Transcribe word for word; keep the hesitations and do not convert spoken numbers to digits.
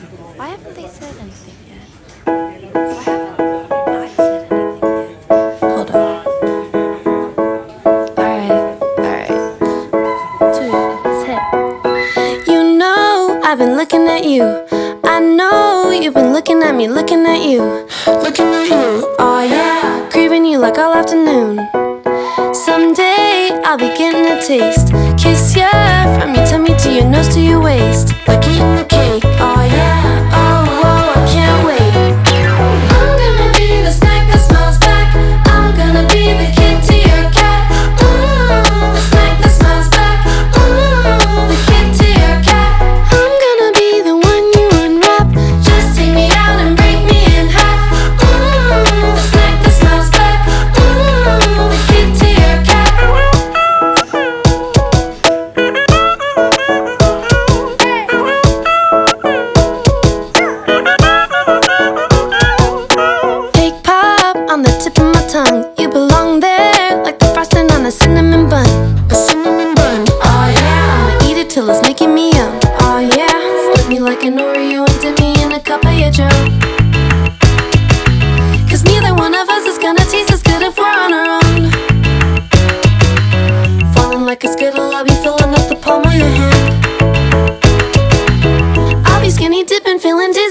Why haven't they said anything yet? Why haven't I said anything yet? Hold on. Alright, alright. Two, set. You know I've been looking at you. I know you've been looking at me, looking at you. Looking at you, oh yeah. Craving you like all afternoon. Someday I'll be getting a taste. Kiss ya from your tummy to your nose to your waist. Like eating a cake, oh yeah. Oh, whoa, I can't wait. I'm gonna be the snack that smiles back. I'm gonna be the kid to your cat. Ooh, the snack that smiles back. Ooh, the kid to your cat. I'm gonna be the one you unwrap. Just take me out and break me in half. Ooh, the snack that smiles back. Ooh, the kid to your cat. Cake pop on the tip of my tongue. You belong there like the frosting on a cinnamon bun. A cinnamon bun, oh yeah. I'ma eat it till it's making me yum, oh yeah. Slip me like an Oreo and dip me in a cup of your joe. Cause neither one of us is gonna taste as good if we're on our own. Falling like a skittle, I'll be filling up the palm of your hand. I'll be skinny dipping, feeling